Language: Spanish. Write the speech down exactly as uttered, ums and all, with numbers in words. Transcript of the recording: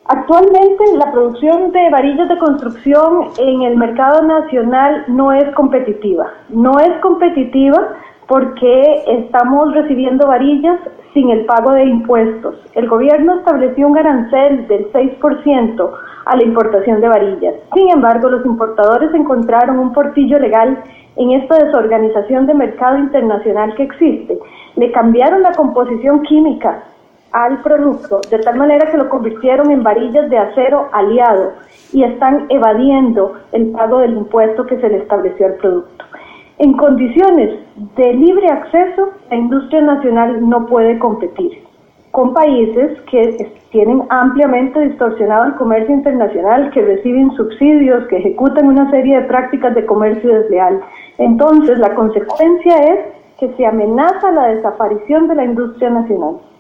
Actualmente la producción de varillas de construcción en el mercado nacional no es competitiva. No es competitiva porque estamos recibiendo varillas sin el pago de impuestos. El gobierno estableció un arancel del seis por ciento a la importación de varillas. Sin embargo, los importadores encontraron un portillo legal en esta desorganización de mercado internacional que existe. Le cambiaron la composición química al producto, de tal manera que lo convirtieron en varillas de acero aliado y están evadiendo el pago del impuesto que se le estableció al producto. En condiciones de libre acceso, la industria nacional no puede competir con países que tienen ampliamente distorsionado el comercio internacional, que reciben subsidios, que ejecutan una serie de prácticas de comercio desleal. Entonces, la consecuencia es que se amenaza la desaparición de la industria nacional.